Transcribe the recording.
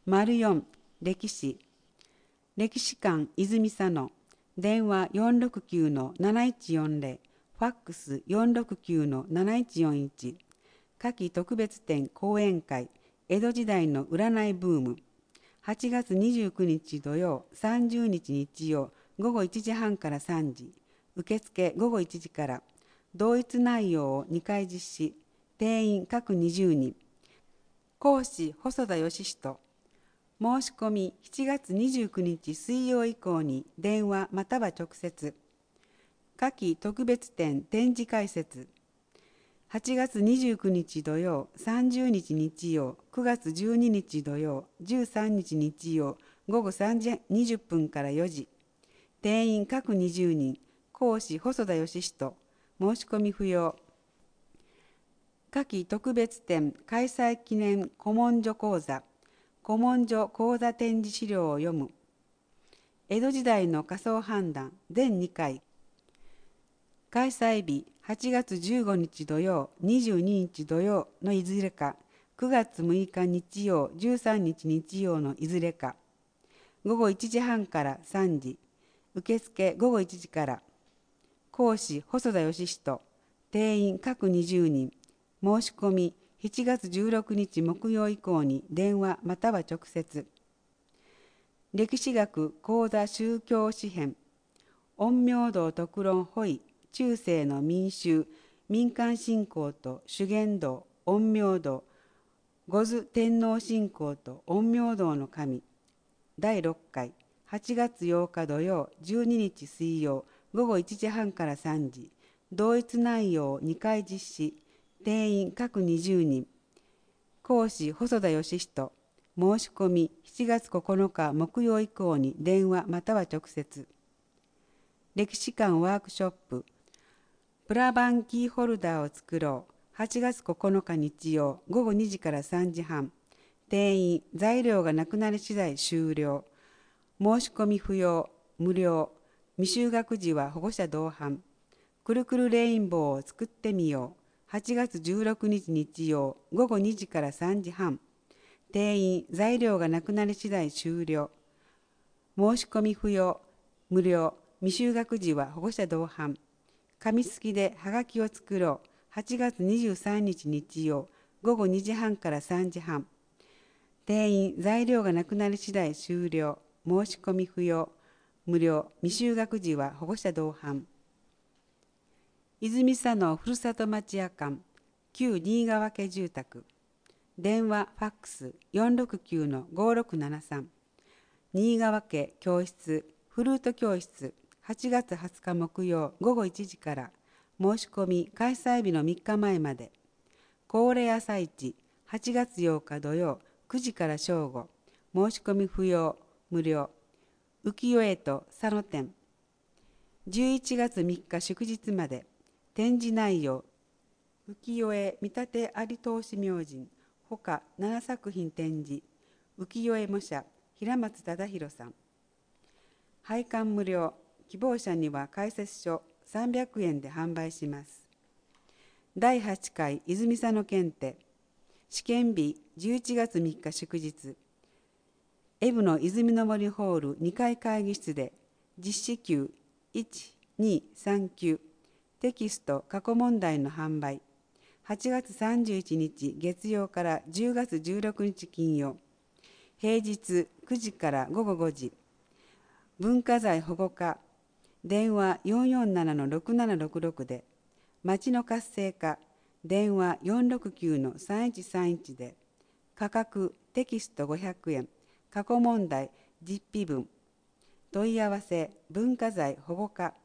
04歴史歴史館泉佐野電話469-7140ファックス469-7141夏季特別展講演会江戸時代の占いブーム8月29日土曜30日日曜午後1時半から3時受付午後1時から同一内容を2回実施定員各20人講師細田義人申し込み7月29日水曜以降に電話または直接夏季特別展展示開設8月29日土曜30日日曜9月12日土曜13日日曜午後3時20分から4時定員各20人講師細田義人申し込み不要夏季特別展開催記念古文書講座古文書講座展示資料を読む江戸時代の仮想判断全2回開催日8月15日土曜22日土曜のいずれか9月6日日曜13日日曜のいずれか午後1時半から3時受付午後1時から講師細田義人定員各20人申し込み7月16日木曜以降に電話または直接歴史学講座宗教史編陰陽道特論保位中世の民衆民間信仰と修験道陰陽道五頭天皇信仰と陰陽道の神第6回8月8日土曜12日水曜午後1時半から3時同一内容を2回実施定員各20人講師細田義人申し込み7月9日木曜以降に電話または直接歴史館ワークショッププラバンキーホルダーを作ろう8月9日日曜午後2時から3時半定員材料がなくなり次第終了申し込み不要無料未就学児は保護者同伴くるくるレインボーを作ってみよう8月16日日曜午後2時から3時半定員材料がなくなり次第終了申し込み不要無料未就学児は保護者同伴紙すきではがきを作ろう8月23日日曜午後2時半から3時半定員材料がなくなり次第終了申し込み不要無料未就学児は保護者同伴泉佐野ふるさと町屋館旧新川家住宅電話ファックス 469-5673 新川家教室フルート教室8月20日木曜午後1時から申し込み開催日の3日前まで恒例朝市8月8日土曜9時から正午申し込み不要無料浮世絵と佐野展11月3日祝日まで展示内容浮世絵見立て有通し明神ほか7作品展示浮世絵模写平松忠弘さん拝観無料希望者には解説書300円で販売します第8回泉佐野検定試験日11月3日祝日エブの泉の森ホール2階会議室で実施級1239テキスト過去問題の販売8月31日月曜から10月16日金曜平日9時から午後5時文化財保護課電話447-6766で町の活性化電話469-3131で価格テキスト500円過去問題実費分問い合わせ文化財保護課